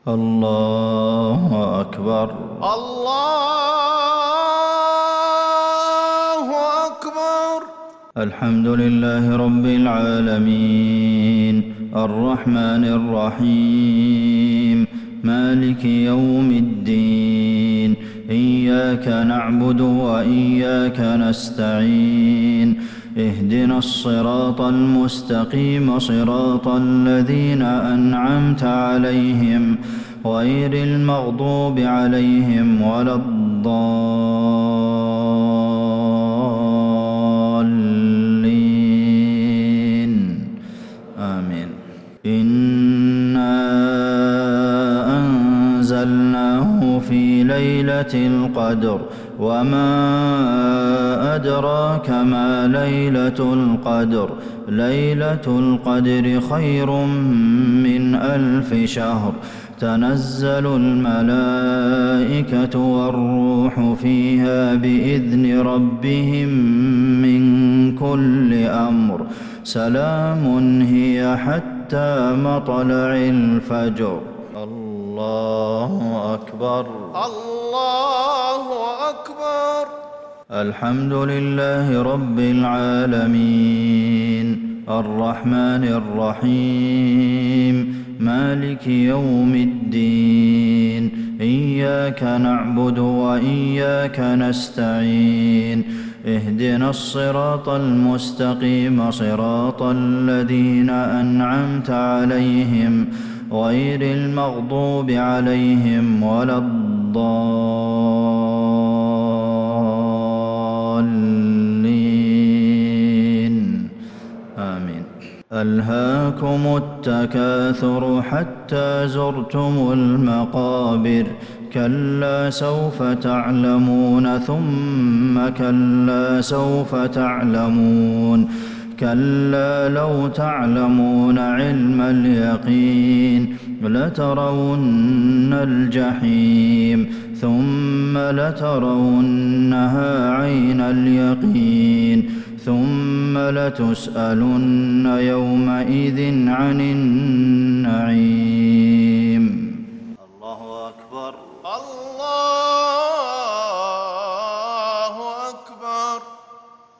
الله أكبر. الله أكبر. الحمد لله رب العالمين الرحمن الرحيم مالك يوم الدين إياك نعبد وإياك نستعين اهدنا الصراط المستقيم صراط الذين أنعمت عليهم غير المغضوب عليهم ولا الضالين آمين. إنا أنزلناه في ليلة القدر وما أدراك ما ليلة القدر ليلة القدر خير من 1000 شهر تنزل الملائكة والروح فيها بإذن ربهم من كل أمر سلام هي حتى مطلع الفجر. الله أكبر. الله أكبر. الحمد لله رب العالمين الرحمن الرحيم مالك يوم الدين إياك نعبد وإياك نستعين اهدنا الصراط المستقيم صراط الذين أنعمت عليهم غير المغضوب عليهم ولا الضالين آمين. ألهاكم التكاثر حتى زرتم المقابر كلا سوف تعلمون ثم كلا سوف تعلمون كلا لو تعلمون علم اليقين لترون الجحيم ثم لترونها عين اليقين ثم لتسألن يومئذ عن النعيم.